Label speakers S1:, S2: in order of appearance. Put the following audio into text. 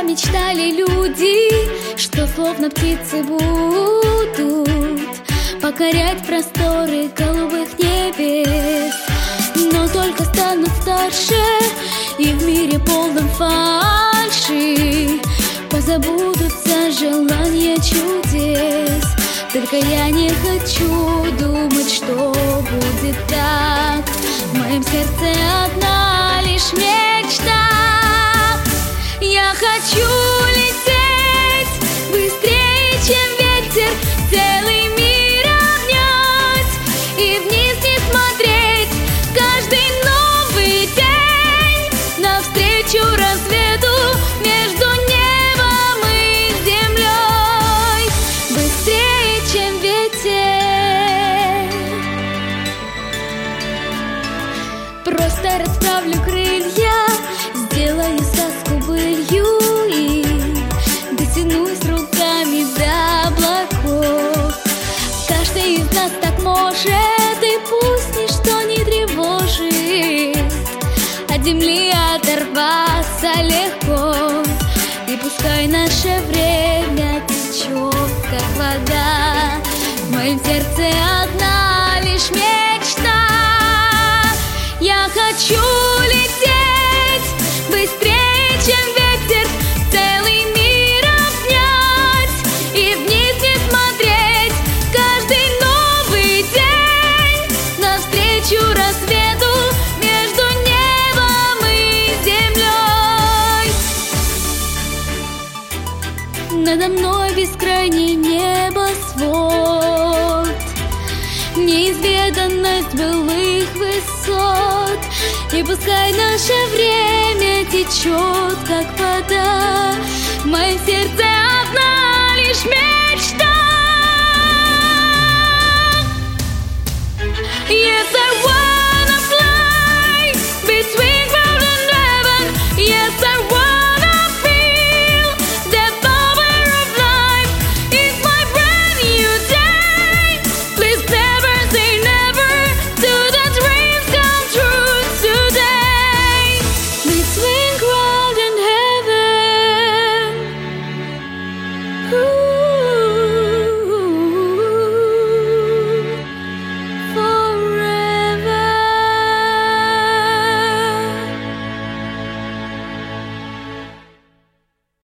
S1: мечтали люди, что словно птицы будут покорять просторы голубых небес. Но только станут старше и в мире полном фальши позабудутся желания чудес. Только я не хочу думать, что будет так. В моем сердце одна лишь мечта. Я хочу лететь быстрее, чем ветер, целый мир обнять и вниз не смотреть. Каждый новый день навстречу рассвету между небом и землей. Быстрее, чем ветер. Просто расправлю крылья, сделаю сказку былью и дотянусь руками до облаков. Каждый из нас так может, и пусть ничто не тревожит. От земли оторваться легко, и пускай наше время течет, как вода. В моем сердце одна лишь мечта. Я хочу лететь быстрее, чем ветер, целый мир обнять и вниз не смотреть. Каждый новый день навстречу рассвету между небом и землей. Надо мной бескрайний небосвод, неизведанность былых высот. И пускай наше время течет, как вода, в моем сердце